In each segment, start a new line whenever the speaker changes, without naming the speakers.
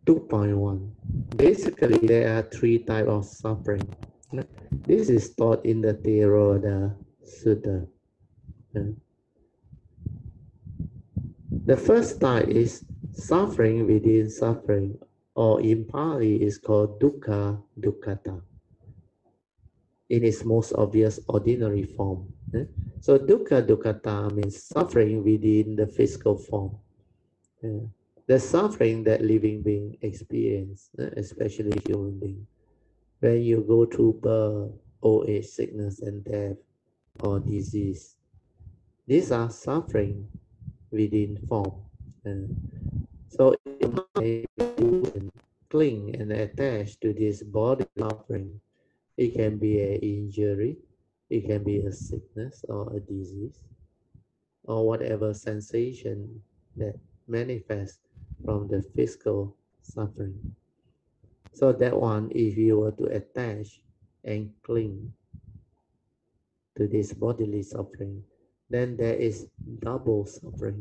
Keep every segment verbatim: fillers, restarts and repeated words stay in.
two point one. Basically, there are three types of suffering. This is taught in the Theravada Sutta. The first type is suffering within suffering, or in Pali is called dukkha dukkata, in its most obvious ordinary form. So dukkha dukkata means suffering within the physical form. The suffering that living being experience, especially human being. When you go through birth, old age, sickness, and death, or disease, these are suffering within form. Uh, so if I cling and attach to this body suffering, it can be an injury, it can be a sickness or a disease, or whatever sensation that manifests from the physical suffering. So that one, if you were to attach and cling to this bodily suffering, then there is double suffering.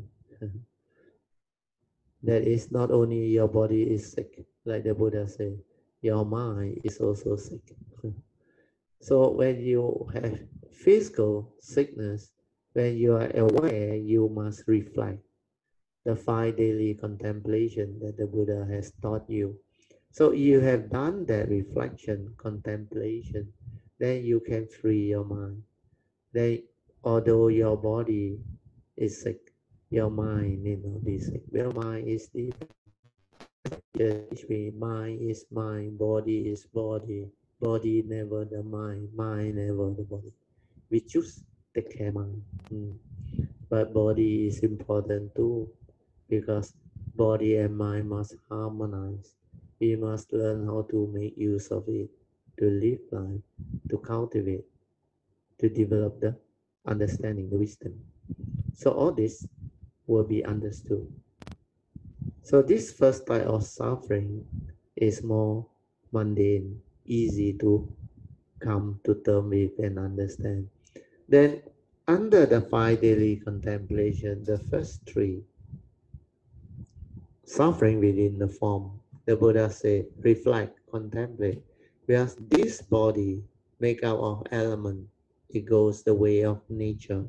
That is not only your body is sick, like the Buddha said, your mind is also sick. So when you have physical sickness, when you are aware, you must reflect the five daily contemplation that the Buddha has taught you. So you have done that reflection, contemplation, then you can free your mind. Then, although your body is sick, your mind need not be sick. Your mind is different. Teach me, mind is mind, body is body, body never the mind, mind never the body. We choose take care mind. Mm. But body is important too, because body and mind must harmonize. We must learn how to make use of it, to live life, to cultivate, to develop the understanding, the wisdom. So all this will be understood. So this first type of suffering is more mundane, easy to come to term with and understand. Then under the five daily contemplation, the first three, suffering within the form, the Buddha said, reflect, contemplate. Because this body made up of element, it goes the way of nature.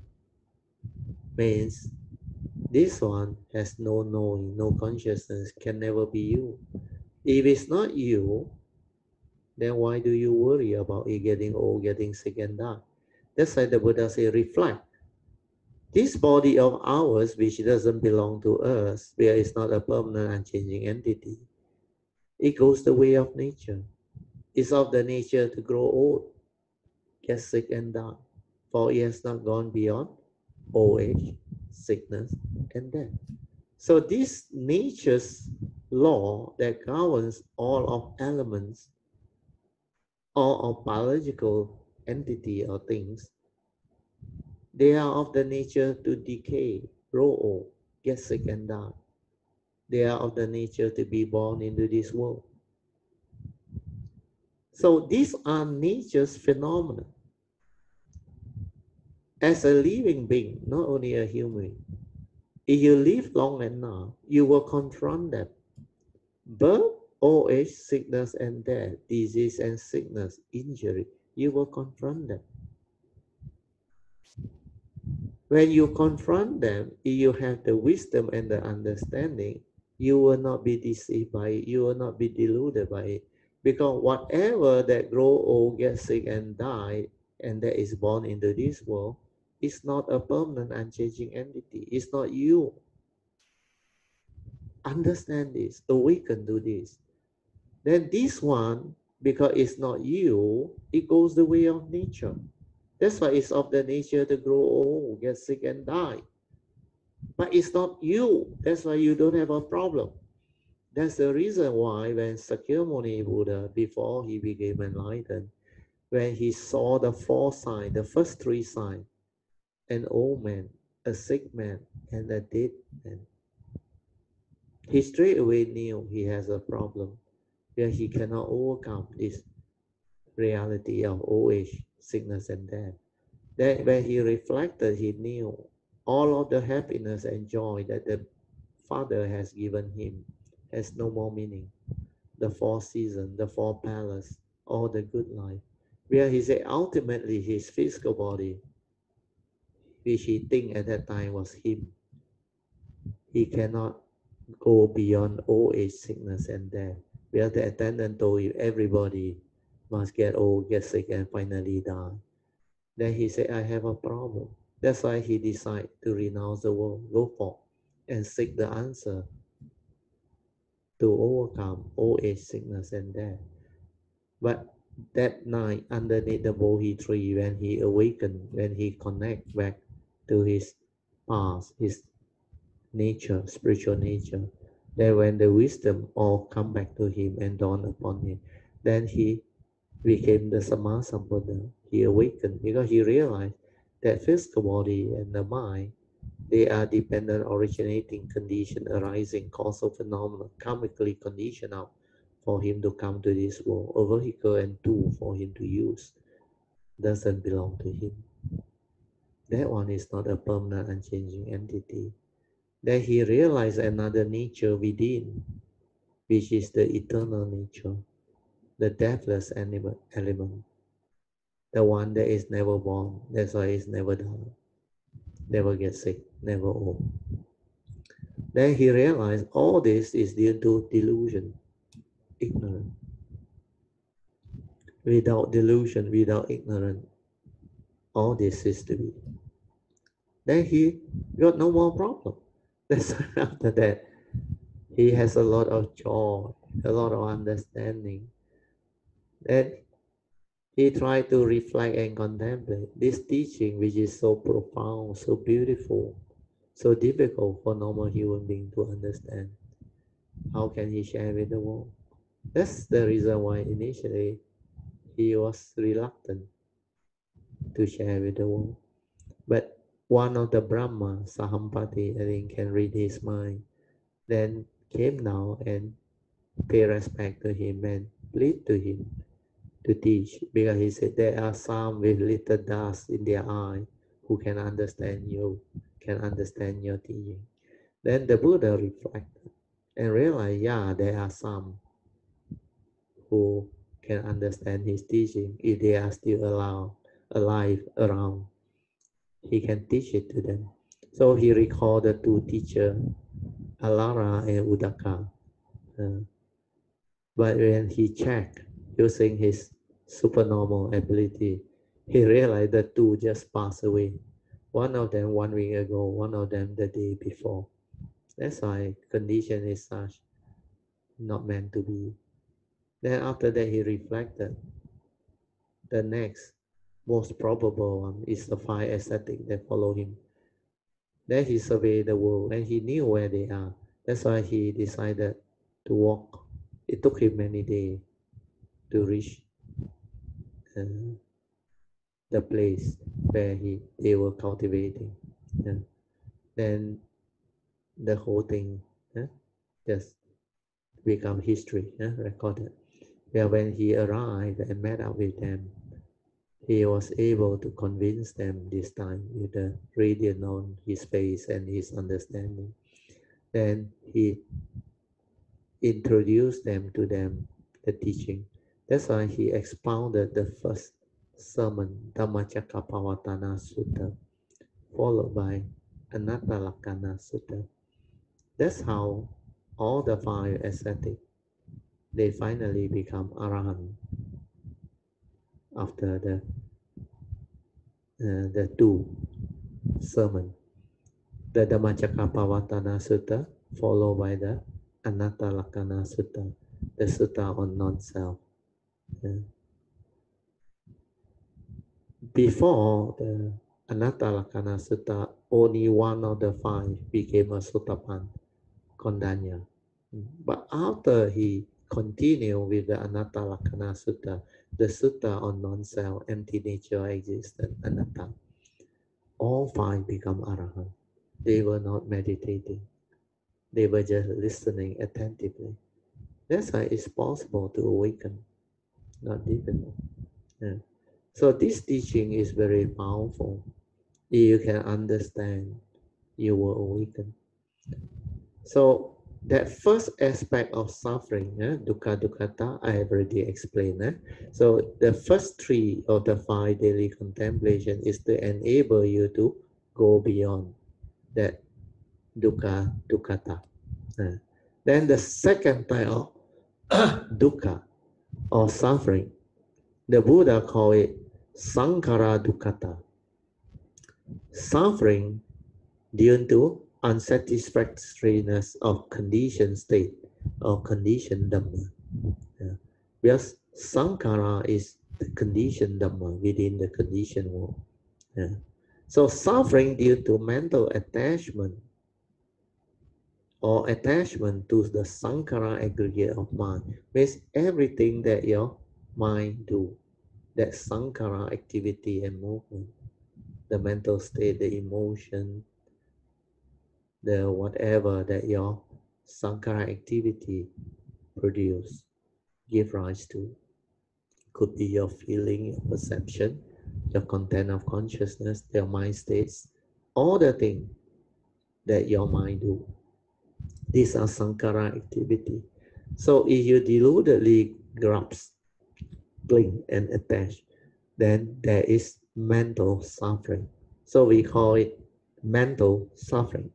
Means this one has no knowing, no consciousness, can never be you. If it's not you, then why do you worry about it getting old, getting sick, and die? That's why the Buddha said, reflect. This body of ours, which doesn't belong to us, where it's not a permanent, unchanging entity, it goes the way of nature. It's of the nature to grow old, get sick, and die. For it has not gone beyond old age, sickness, and death. So this nature's law that governs all of elements, all of biological entity or things, they are of the nature to decay, grow old, get sick, and die. They are of the nature to be born into this world. So these are nature's phenomena. As a living being, not only a human, if you live long enough, you will confront them. Birth, old age, sickness and death, disease and sickness, injury, you will confront them. When you confront them, if you have the wisdom and the understanding, you will not be deceived by it, you will not be deluded by it. Because whatever that grow old, get sick and die, and that is born into this world, is not a permanent, unchanging entity. It's not you. Understand this, awaken to this. Then this one, because it's not you, it goes the way of nature. That's why it's of the nature to grow old, get sick and die. But it's not you. That's why you don't have a problem. That's the reason why when Sakyamuni Buddha, before he became enlightened, when he saw the four signs, the first three signs, an old man, a sick man, and a dead man, he straight away knew he has a problem where he cannot overcome this reality of old age, sickness, and death. Then when he reflected, he knew all of the happiness and joy that the Father has given him has no more meaning. The four seasons, the four palace, all the good life. Where he said ultimately his physical body, which he think at that time was him, he cannot go beyond old age, sickness, and death. Where the attendant told you everybody must get old, get sick, and finally die. Then he said, I have a problem. That's why he decided to renounce the world, go forth, and seek the answer to overcome old age, sickness, and death. But that night, underneath the Bodhi tree, when he awakened, when he connect back to his past, his nature, spiritual nature, then when the wisdom all come back to him and dawn upon him, then he became the Sammasambuddha. He awakened because he realized that physical body and the mind, they are dependent, originating, condition, arising, causal phenomena, karmically conditioned out for him to come to this world. A vehicle and tool for him to use doesn't belong to him. That one is not a permanent, unchanging entity. Then he realized another nature within, which is the eternal nature, the deathless element, the one that is never born, that's why it's never die, never get sick, never old. Then he realized all this is due to delusion, ignorance. Without delusion, without ignorance, all this is to be. Then he got no more problem. That's after that, he has a lot of joy, a lot of understanding. Then he tried to reflect and contemplate this teaching, which is so profound, so beautiful, so difficult for normal human being to understand. How can he share with the world? That's the reason why initially he was reluctant to share with the world. But one of the Brahma, Sahampati, I think, can read his mind, then came now and pay respect to him and plead to him to teach, because he said there are some with little dust in their eye who can understand you, can understand your teaching. Then the Buddha reflected and realized, yeah, there are some who can understand his teaching if they are still alive, alive around. He can teach it to them. So he recalled the two teachers, Alara and Udaka. Uh, but when he checked using his supernormal ability, he realized the two just passed away. One of them one week ago, one of them the day before. That's why condition is such, not meant to be. Then after that he reflected. The next most probable one is the five ascetics that follow him. Then he surveyed the world and he knew where they are. That's why he decided to walk. It took him many days to reach uh, the place where he they were cultivating. Yeah. Then the whole thing yeah, just become history, yeah, recorded. Yeah, when he arrived and met up with them, he was able to convince them this time with the radiant on his face and his understanding. Then he introduced them to them the teaching. That's why he expounded the first sermon, Dhammacakkappavattana Sutta, followed by Anattalakkana Sutta. That's how all the five ascetics, they finally become arahant after the uh, the two sermon, the Dhammacakkappavattana Sutta, followed by the Anattalakkana Sutta, the Sutta on non-self. Yeah. Before the Anattalakkana Sutta, only one of the five became a Sotapanna, Kondanya. But after he continued with the Anattalakkana Sutta, the Sutta on non-self, empty nature, existence, anatta, all five become arahant. They were not meditating. They were just listening attentively. That's why it's possible to awaken, not difficult. Yeah. So this teaching is very powerful. If you can understand, you will awaken. So that first aspect of suffering, eh, dukkha dukkata, I have already explained. Eh? So the first three of the five daily contemplation is to enable you to go beyond that dukkha dukkata. Eh? Then the second type of dukkha or suffering, the Buddha called it sankhara dukkata. Suffering due to unsatisfactoriness of conditioned state or conditioned dhamma. Yeah. Because sankhara is the conditioned dhamma within the conditioned world. Yeah. So suffering due to mental attachment or attachment to the sankhara aggregate of mind means everything that your mind do, that sankhara activity and movement, the mental state, the emotion, the whatever that your sankhara activity produce, give rise to. Could be your feeling, your perception, your content of consciousness, your mind states, all the things that your mind do. These are sankhara activity. So if you deludedly grasp, cling, and attach, then there is mental suffering. So we call it mental suffering,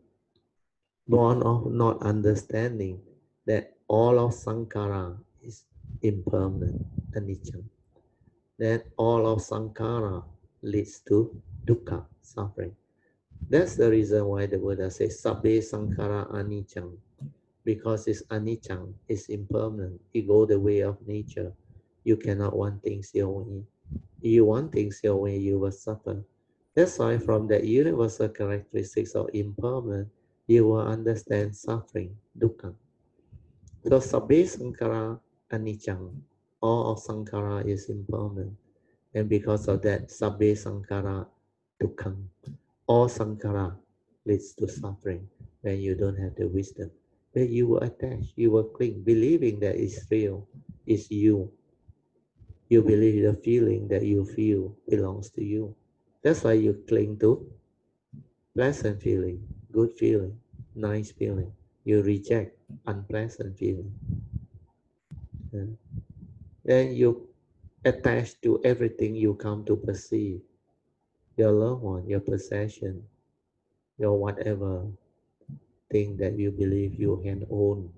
born of not understanding that all of sankhara is impermanent, anicca. Then all of sankhara leads to dukkha, suffering. That's the reason why the Buddha says sabbe sankhara anicca, because it's anicca, it's impermanent. It goes the way of nature. You cannot want things your way. If you want things your way, you will suffer. That's why from the universal characteristics of impermanent, you will understand suffering, dukkha. So sabbe sankhara anicca, all of sankhara is impermanent. And because of that, sabbe sankhara dukkham, all sankhara leads to suffering when you don't have the wisdom. When you will attach, you will cling, believing that it's real, it's you. You believe the feeling that you feel belongs to you. That's why you cling to pleasant feeling, good feeling, nice feeling. You reject unpleasant feeling. Yeah. Then you attach to everything you come to perceive. Your loved one, your possession, your whatever thing that you believe you can own.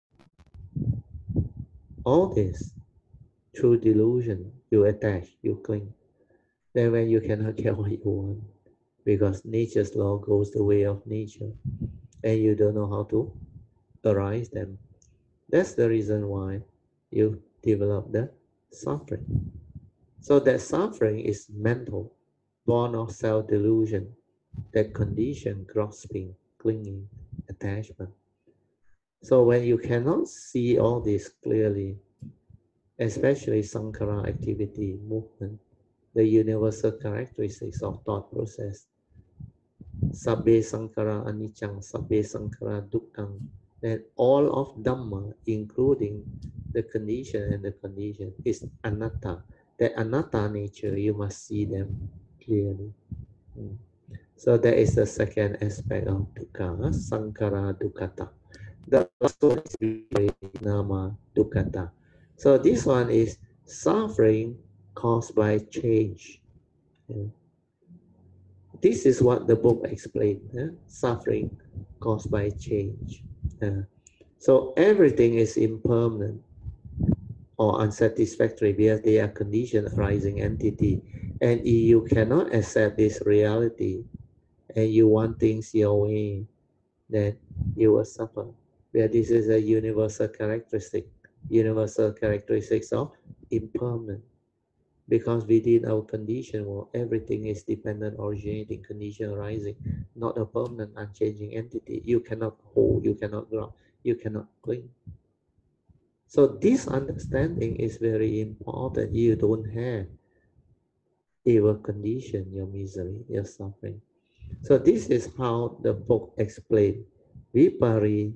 All this, through delusion, you attach, you cling. Then when you cannot get what you want, because nature's law goes the way of nature, and you don't know how to arise them. That's the reason why you develop the suffering. So that suffering is mental, born of self-delusion, that condition grasping, clinging, attachment. So when you cannot see all this clearly, especially sankhara activity, movement, the universal characteristics of thought process, sabbe sankhara anicca, sabbe sankhara dukkha, then all of dhamma, including the condition and the condition, is anatta. That anatta nature, you must see them clearly. Mm. So that is the second aspect of dukkha, sankhara dukkata. The last one is nama dukkata. So this one is suffering caused by change. Yeah. This is what the book explained. Yeah? Suffering caused by change. Yeah. So everything is impermanent or unsatisfactory because they are conditioned arising entity. And if you cannot accept this reality and you want things your way, then you will suffer. Where this is a universal characteristic, universal characteristics of impermanent. Because within our condition world, everything is dependent, originating, condition arising, not a permanent, unchanging entity. You cannot hold, you cannot grasp, you cannot cling. So this understanding is very important. You don't have, it will condition your misery, your suffering. So this is how the book explained. Vipari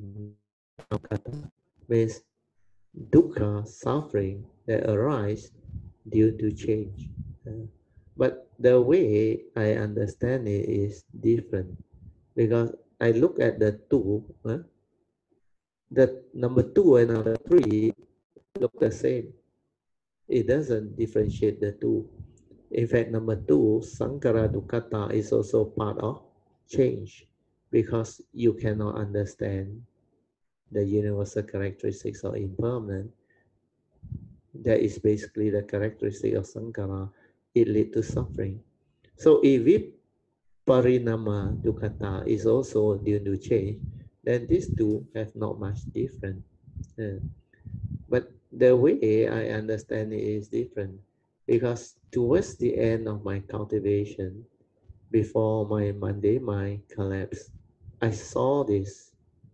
means dukkha, suffering that arise due to change. Uh, but the way I understand it is different because I look at the two, uh, the number two and number three look the same. It doesn't differentiate the two. In fact, number two, Sankhara Dukkata, is also part of change because you cannot understand the universal characteristics of impermanent. That is basically the characteristic of Sankhara. It leads to suffering. So if it Parinama Dukkata is also due to change, then these two have not much different. Uh, but the way I understand it is different because towards the end of my cultivation, before my Monday mind collapsed, I saw this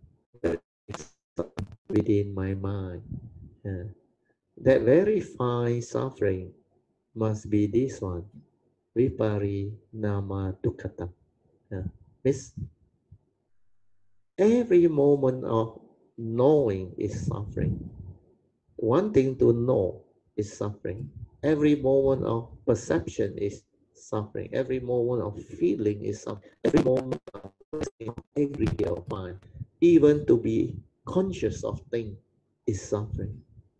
within my mind. Uh, that very fine suffering must be this one, Viparinama Dukkata. Uh, means every moment of knowing is suffering. Wanting to know is suffering. Every moment of perception is suffering. Every moment of feeling is suffering. Every moment of aggregate of mind, even to be conscious of things, is suffering.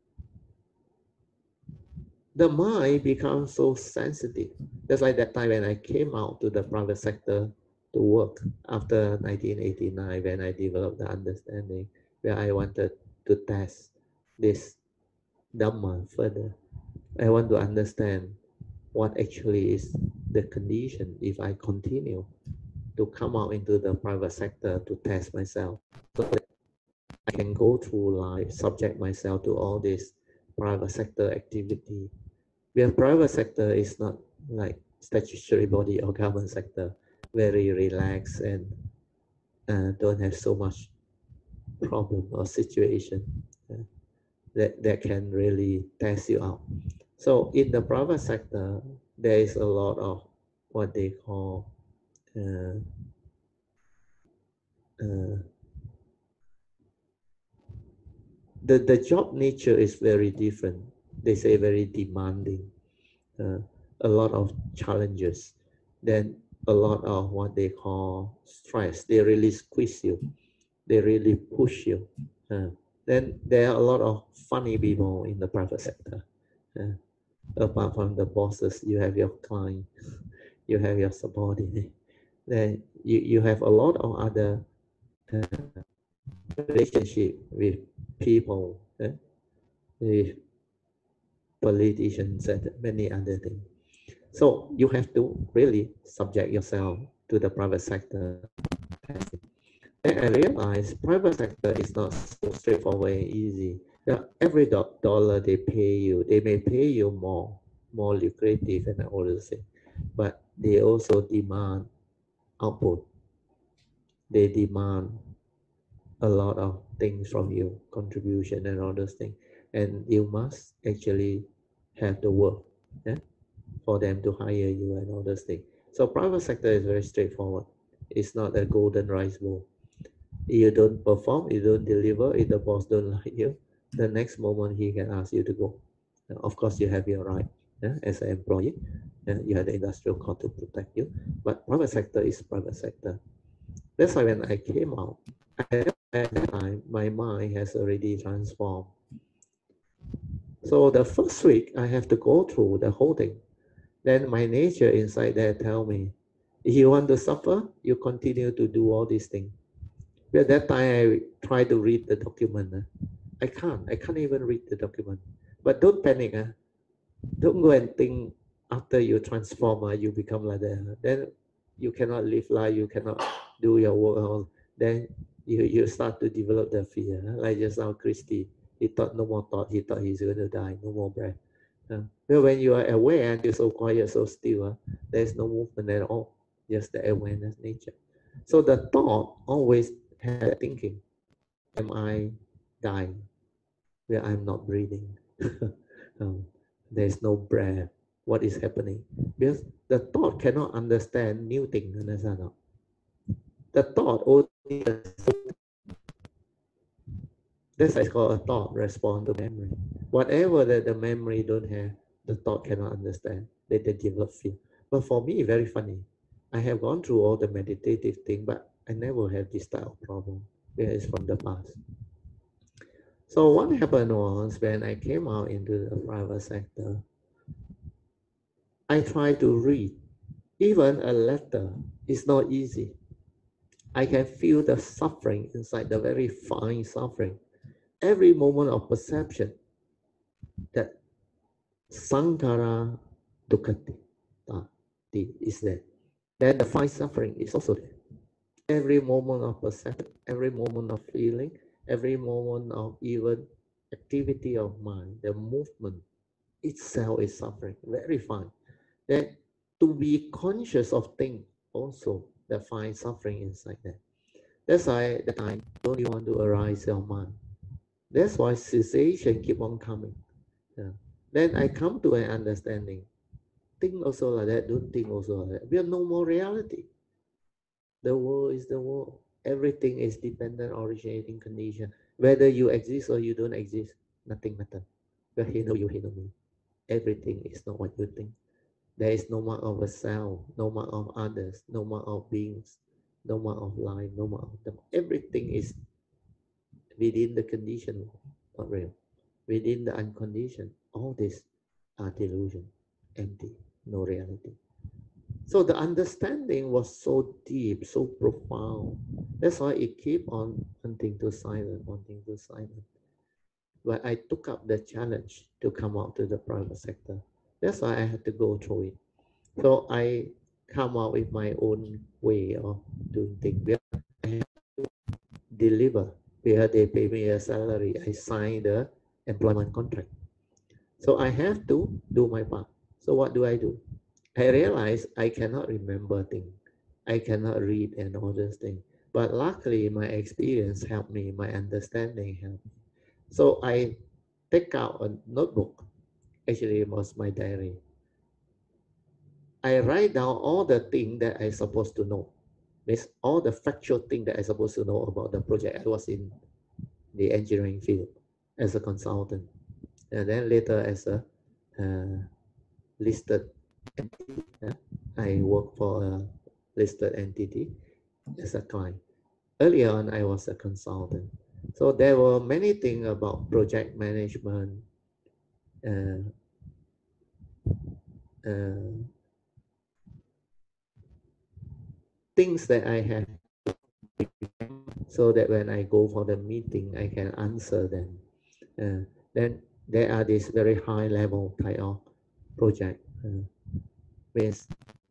The mind becomes so sensitive. That's why that time when I came out to the private sector to work after nineteen eighty-nine, when I developed the understanding, where I wanted to test this Dhamma further. I want to understand what actually is the condition if I continue to come out into the private sector to test myself, so that I can go through life, subject myself to all this private sector activity. Because private sector is not like statutory body or government sector, very relaxed and uh, don't have so much problem or situation uh, that, that can really test you out. So in the private sector, there is a lot of what they call uh, uh, the, the job nature is very different. They say very demanding, uh, a lot of challenges, then a lot of what they call stress. They really squeeze you, they really push you. Uh, then there are a lot of funny people in the private sector. Uh, apart from the bosses, you have your client, you have your subordinate. Then you, you have a lot of other uh, relationship with people, uh, with politicians and many other things. So you have to really subject yourself to the private sector. And I realized private sector is not so straightforward and easy. Yeah, every do- dollar they pay you, they may pay you more, more lucrative and all those things, but they also demand output. They demand a lot of things from you, contribution and all those things. And you must actually have the work, yeah, for them to hire you and all those things. So private sector is very straightforward. It's not a golden rice bowl. You don't perform, you don't deliver, if the boss don't like you, the next moment he can ask you to go. Of course, you have your right, yeah, as an employee. Yeah, you have the industrial court to protect you. But private sector is private sector. That's why when I came out, at that time, my mind has already transformed. So the first week, I have to go through the whole thing. Then my nature inside there tell me, if you want to suffer, you continue to do all these things. At that time, I try to read the document. Uh. I can't. I can't even read the document. But don't panic. Uh. Don't go and think after you transform, uh, you become like that. Then you cannot live life. You cannot do your work. Then you, you start to develop the fear. Uh. Like just now, Christy, he thought no more thought. He thought he's going to die. No more breath. Uh, well, when you are aware and you're so quiet, so still, uh, there's no movement at all. Just the awareness nature. So the thought always had thinking, am I dying? Where I'm not breathing. um, there's no breath. What is happening? Because the thought cannot understand new thing, understand not? The thought only, that's why it's called a thought respond to memory. Whatever that the memory don't have, the thought cannot understand. They, they develop fear. But for me, very funny. I have gone through all the meditative thing, but I never had this type of problem. Where it's from the past. So what happened was when I came out into the private sector, I tried to read. Even a letter is not easy. I can feel the suffering inside, the very fine suffering. Every moment of perception that Sankara Dukkati is there. Then the fine suffering is also there. Every moment of perception, every moment of feeling, every moment of even activity of mind, the movement itself is suffering, very fine. Then to be conscious of things also, the fine suffering inside there. That's why at the time, don't you want to arise your mind. That's why cessation keep on coming. Yeah. Then I come to an understanding. Think also like that, don't think also like that. We have no more reality. The world is the world. Everything is dependent originating condition. Whether you exist or you don't exist, nothing matters. You hate no you, hate no me. Everything is not what you think. There is no mark of a self, no mark of others, no mark of beings, no mark of life, no mark of them. Everything is within the condition, not real. Within the unconditioned, all this are delusion, empty, no reality. So the understanding was so deep, so profound. That's why it keep on wanting to silence, wanting to silence. But I took up the challenge to come out to the private sector. That's why I had to go through it. So I come out with my own way of doing things. I have to deliver where they pay me a salary. I sign the employment contract. So I have to do my part. So what do I do? I realize I cannot remember things. I cannot read and all those things. But luckily, my experience helped me, my understanding helped me. So I take out a notebook. Actually, it was my diary. I write down all the things that I supposed to know. Means all the factual things that I supposed to know about the project. I was in the engineering field as a consultant, and then later as a uh, listed entity. Yeah? I work for a listed entity as a client. Earlier on, I was a consultant. So there were many things about project management, uh, uh, things that I have so that when I go for the meeting, I can answer them. Uh, then there are this very high level type of project. Uh, means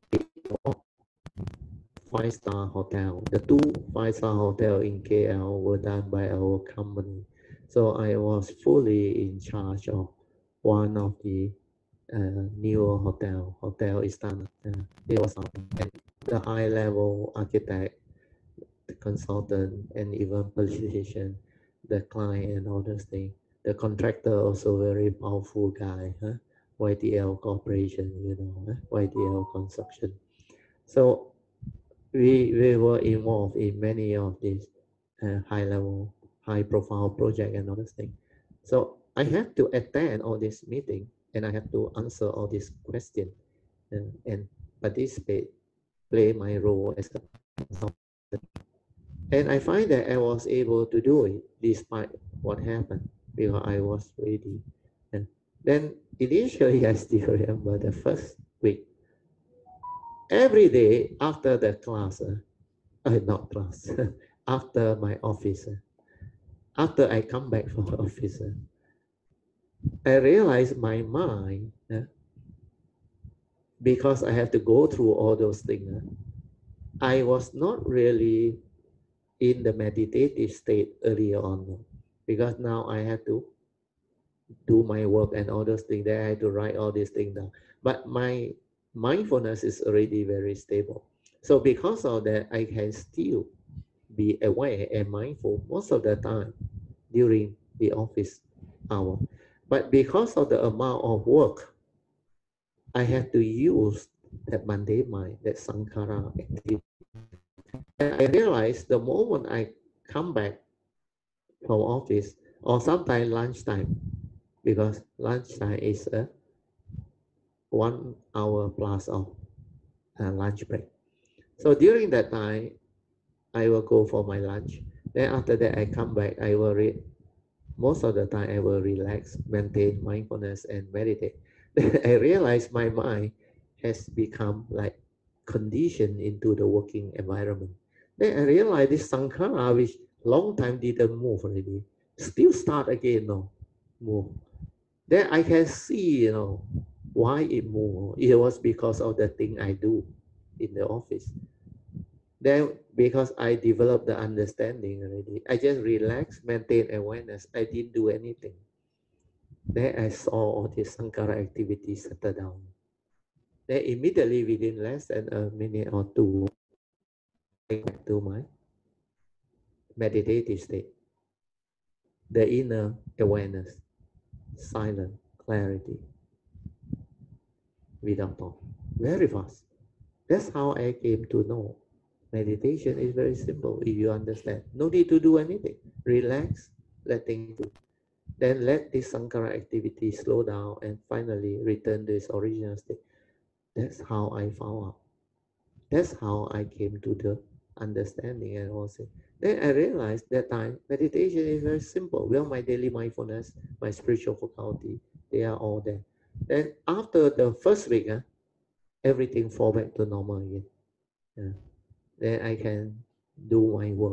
five star hotel. The two five star hotel in K L were done by our company. So I was fully in charge of one of the uh, newer hotel, Hotel Istana. Uh, it was and the high level architect, the consultant, and even politician, the client, and all those things. The contractor also very powerful guy, huh? Y T L Corporation, you know, huh? Y T L Construction. So we we were involved in many of these uh, high level, high profile project and all those things. So I have to attend all this meeting and I have to answer all these questions and, and participate, play my role as a consultant. And I find that I was able to do it despite what happened because I was ready. And then initially, I still remember the first week. Every day after the class, uh, uh, not class, after my office, uh, after I come back from the office, uh, I realized my mind, uh, because I have to go through all those things, uh, I was not really in the meditative state earlier on because now I have to do my work and all those things. Then I have to write all these things down. But my mindfulness is already very stable. So because of that, I can still be aware and mindful most of the time during the office hour. But because of the amount of work, I have to use that Monday mind, that Sankara activity. And I realize the moment I come back from office or sometimes lunchtime, because lunchtime is a one hour plus of uh, lunch break. So during that time, I will go for my lunch. Then after that, I come back, I will read most of the time I will relax, maintain mindfulness, and meditate. Then I realize my mind has become like conditioned into the working environment. Then I realize this sankhara, which long time didn't move already, still start again, no, move. Then I can see, you know, why it moved. It was because of the thing I do in the office. Then because I developed the understanding already, I just relax, maintain awareness. I didn't do anything. Then I saw all these Sankara activities settle down. Then immediately within less than a minute or two, I back to my meditative state. The inner awareness, silent, clarity, without thought. Very fast. That's how I came to know. Meditation is very simple if you understand. No need to do anything. Relax, let things do. Then let this Sankara activity slow down and finally return to its original state. That's how I found out. That's how I came to the understanding and also. Then I realized that time meditation is very simple. Well, my daily mindfulness, my spiritual faculty, they are all there. Then after the first week, uh, everything fall back to normal again. Uh, then I can do my work.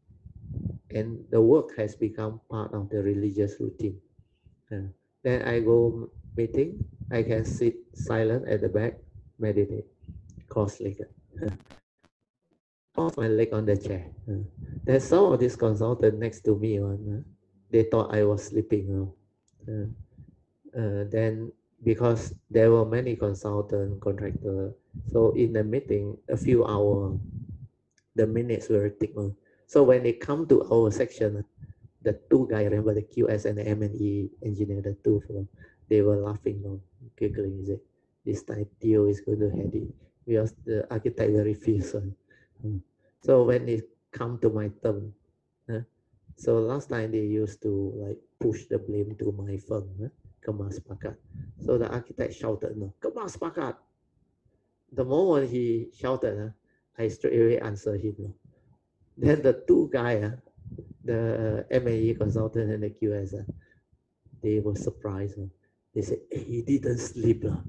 And the work has become part of the religious routine. Uh, then I go meeting, I can sit silent at the back, meditate, cross-legged. Uh, cross my leg on the chair. Uh, there's some of these consultants next to me. On, uh, they thought I was sleeping. Uh, uh, then because there were many consultant contractors, so in the meeting, a few hours, the minutes were thick. Uh, so when they come to our section, the two guys, remember the Q S and the M and E engineer, the two fellow, they were laughing, no, giggling. Is it this time Theo is going to head it because the architect very fierce. Uh, so when it come to my turn, uh, so last time they used to like push the blame to my firm, uh, Kemas Pakat. So the architect shouted, no, Kemas Pakat. The moment he shouted, uh, I straight away answer him. No. Then the two guys, uh, the M and E consultant and the Q S, uh, they were surprised. Uh. They said, hey, he didn't sleep. Uh.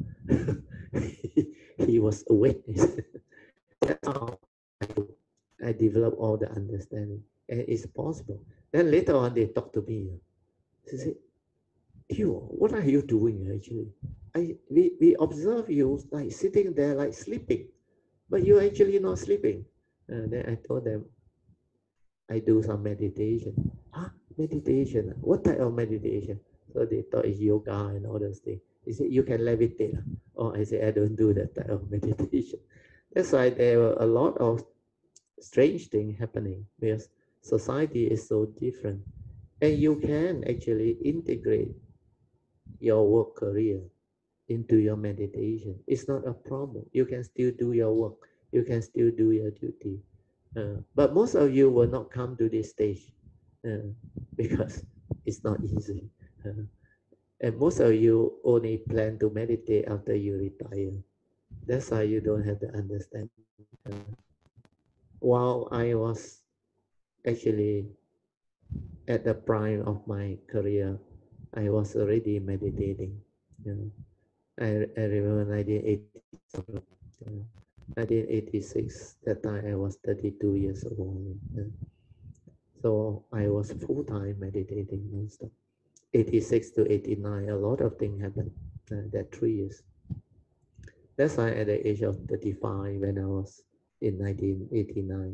he, he was awake. That's how I, I developed all the understanding. And it's possible. Then later on, they talked to me. Uh. They said, Hugh, what are you doing actually? I we, we observe you like sitting there like sleeping, but you're actually not sleeping. And then I told them, I do some meditation. Huh? Meditation? What type of meditation? So they thought it's yoga and all those things. He said, you can levitate. Oh, I said, I don't do that type of meditation. That's why there were a lot of strange things happening because society is so different. And you can actually integrate your work career into your meditation. It's not a problem. You can still do your work. You can still do your duty. Uh, but most of you will not come to this stage uh, because it's not easy. Uh, and most of you only plan to meditate after you retire. That's why you don't have the understanding. Uh, while I was actually at the prime of my career, I was already meditating. You know. I, I remember nineteen eighty-six, uh, nineteen eighty-six, that time I was thirty-two years old. Uh, so I was full-time meditating non-stop. eighty-six to eighty-nine, a lot of things happened uh, that three years. That's why at the age of thirty-five, when I was in nineteen eighty-nine.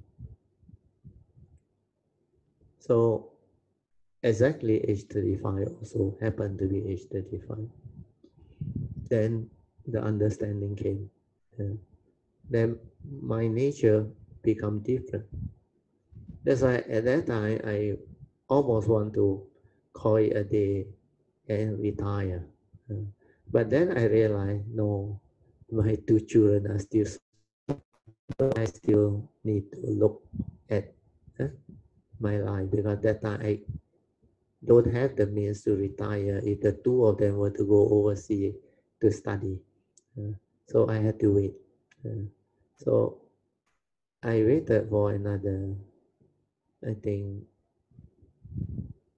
So exactly age thirty-five also happened to be age thirty-five. Then the understanding came. Uh, then my nature become different. That's why at that time I almost want to call it a day and retire. Uh, but then I realized, no, my two children are still, so I still need to look at uh, my life because that time I don't have the means to retire if the two of them were to go overseas to study. Uh, so I had to wait. Uh, so I waited for another, I think,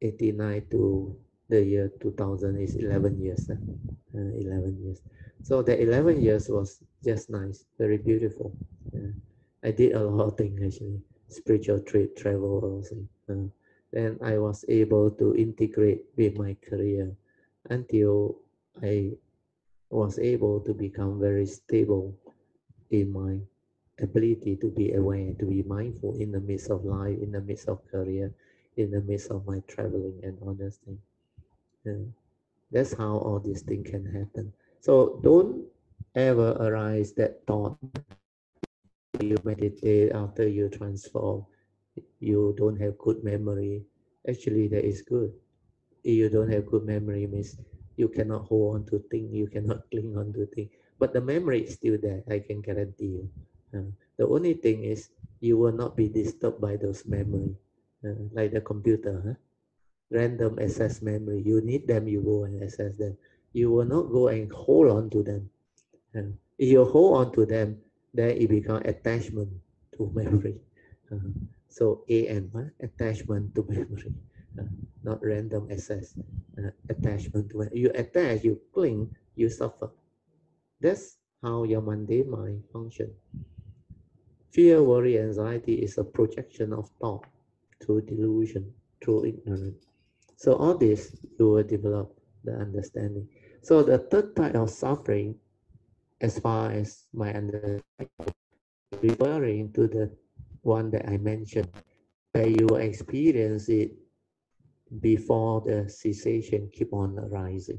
eighty-nine to the year two thousand is eleven years. Uh, eleven years. So the eleven years was just nice, very beautiful. Uh, I did a lot of things actually, spiritual trip, travel also. Uh, then I was able to integrate with my career until I was able to become very stable in my ability to be aware, to be mindful in the midst of life, in the midst of career, in the midst of my traveling and all those things. Yeah. That's how all these things can happen. So don't ever arise that thought you meditate after you transform, you don't have good memory. Actually, that is good. If you don't have good memory, means you cannot hold on to things, you cannot cling on to things. But the memory is still there, I can guarantee you. Uh, the only thing is you will not be disturbed by those memory, uh, like the computer, huh? Random access memory. You need them, you go and access them. You will not go and hold on to them. Uh, if you hold on to them, then it becomes attachment to memory. Uh, so A N, huh? Attachment to memory, uh, not random access. Uh, attachment to memory. You attach, you cling, you suffer. That's how your mundane mind functions. Fear, worry, anxiety is a projection of thought through delusion, through ignorance. So all this, you will develop the understanding. So the third type of suffering, as far as my understanding, referring to the one that I mentioned, where you experience it before the cessation keep on arising.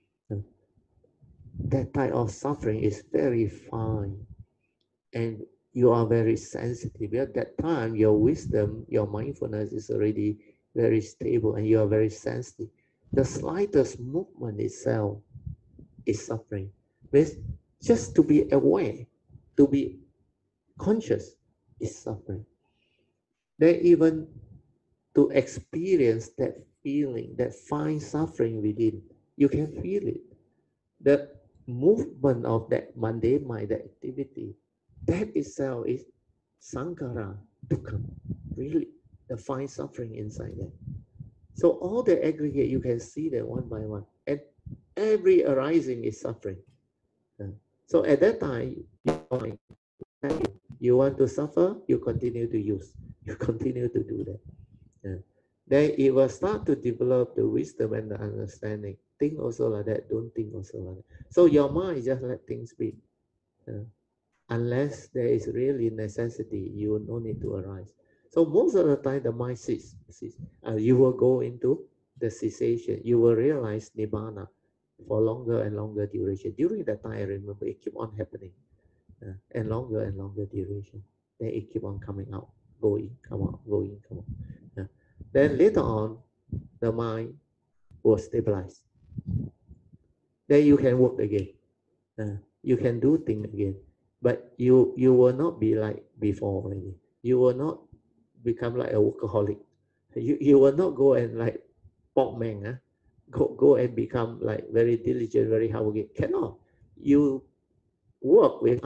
That type of suffering is very fine, and you are very sensitive. At that time, your wisdom, your mindfulness is already very stable, and you are very sensitive. The slightest movement itself is suffering. Means just to be aware, to be conscious is suffering. Then even to experience that feeling, that fine suffering within, you can feel it. The movement of that mundane mind, that activity, that itself is sankhara, dukkha, really, the fine suffering inside there. So all the aggregate, you can see that one by one. And every arising is suffering. So at that time, you, you want to suffer, you continue to use. You continue to do that. Yeah. Then it will start to develop the wisdom and the understanding. Think also like that, don't think also like that. So your mind just let things be. Uh, unless there is really necessity, you no need to arise. So most of the time, the mind ceases. Uh, you will go into the cessation. You will realize nibbana for longer and longer duration. During that time, I remember it keep on happening, uh, and longer and longer duration. Then it keep on coming out, going, come out, going, come out. Uh, then later on, the mind will stabilize. Then you can work again. Uh, you can do things again, but you you will not be like before already. You will not become like a workaholic. You you will not go and like pork man, huh? go go and become like very diligent, very hardworking. Cannot. You work with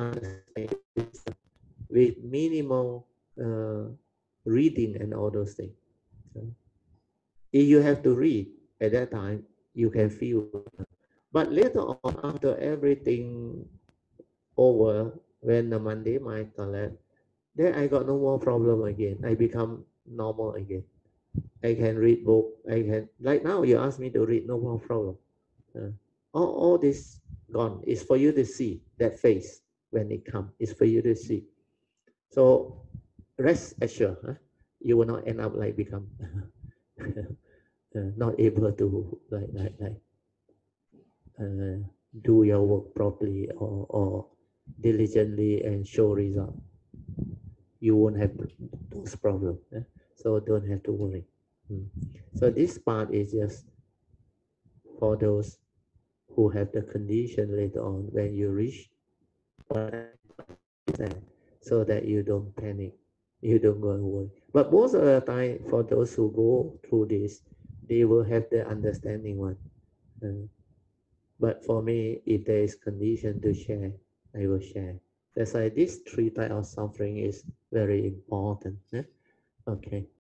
with minimal uh, reading and all those things. So if you have to read at that time, you can feel. But later on, after everything over, when the mundane mind collapse, then I got no more problem again. I become normal again. I can read book. I can, like now you ask me to read, no more problem. Uh, all, all this gone. It's for you to see that face when it comes. It's for you to see. So rest assured, huh? You will not end up like become uh, not able to like like like uh, do your work properly or, or diligently and show result. You won't have those problems. Eh? So don't have to worry. Mm. So this part is just for those who have the condition later on when you reach so that you don't panic, you don't go and worry. But most of the time, for those who go through this, they will have the understanding one. Uh, but for me, if there is condition to share, I will share. That's why this three type of suffering is very important. Eh? Okay.